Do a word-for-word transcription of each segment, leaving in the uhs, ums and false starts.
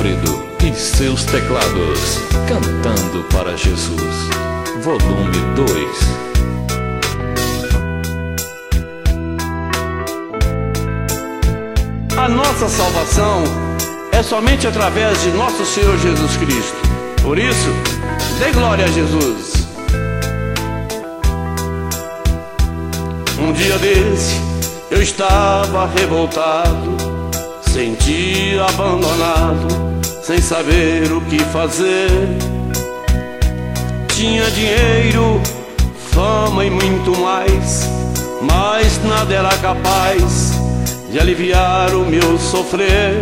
Alfredo e seus teclados, cantando para Jesus, volume dois. A nossa salvação é somente através de nosso Senhor Jesus Cristo. Por isso, dê glória a Jesus. Um dia desse, eu estava revoltado, senti abandonado, sem saber o que fazer. Tinha dinheiro, fama e muito mais, mas nada era capaz de aliviar o meu sofrer.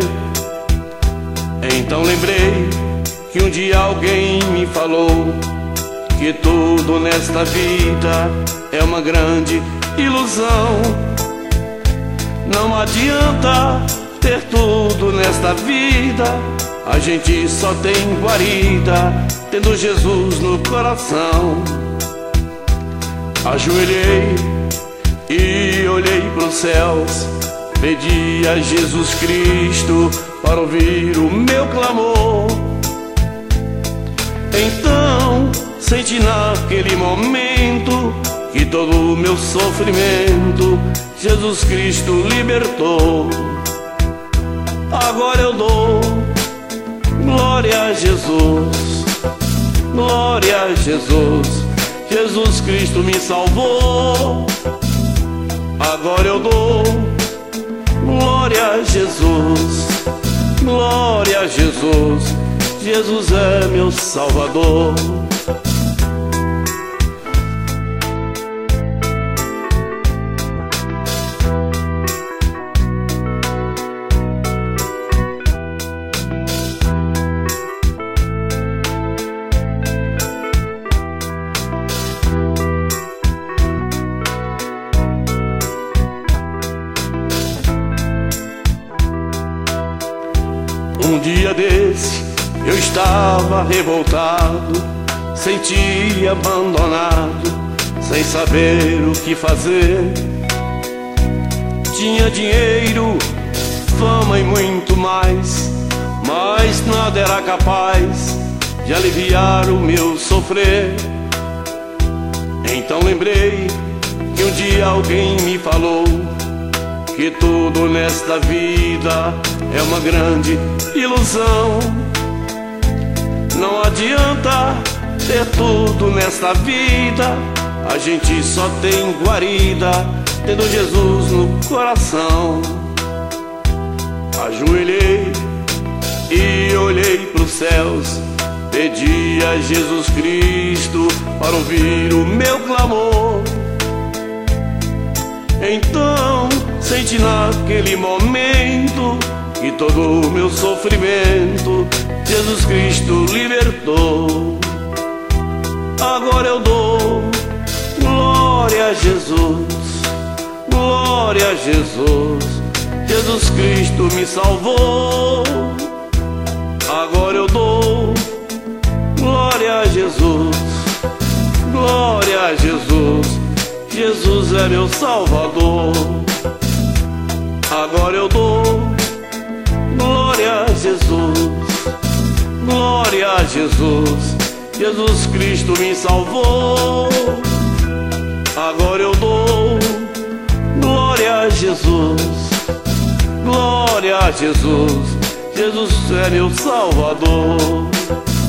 Então lembrei que um dia alguém me falou que tudo nesta vida é uma grande ilusão. Não adianta ter tudo nesta vida, a gente só tem guarida tendo Jesus no coração. Ajoelhei e olhei pros céus, pedi a Jesus Cristo para ouvir o meu clamor. Então senti naquele momento que todo o meu sofrimento Jesus Cristo libertou. Agora eu dou glória a Jesus, glória a Jesus, Jesus Cristo me salvou. Agora eu dou glória a Jesus, glória a Jesus, Jesus é meu Salvador. Um dia desse eu estava revoltado, senti abandonado, sem saber o que fazer. Tinha dinheiro, fama e muito mais, mas nada era capaz de aliviar o meu sofrer. Então lembrei que um dia alguém me falou que tudo nesta vida é uma grande ilusão. Não adianta ter tudo nesta vida, a gente só tem guarida tendo Jesus no coração. Ajoelhei e olhei pros céus, pedi a Jesus Cristo para ouvir o meu clamor. Então senti naquele momento que todo o meu sofrimento Jesus Cristo libertou. Agora eu dou glória a Jesus, glória a Jesus, Jesus Cristo me salvou. Agora eu dou glória a Jesus, glória a Jesus, Jesus é meu Salvador. Agora eu dou glória a Jesus, glória a Jesus, Jesus Cristo me salvou. Agora eu dou glória a Jesus, glória a Jesus, Jesus é meu Salvador.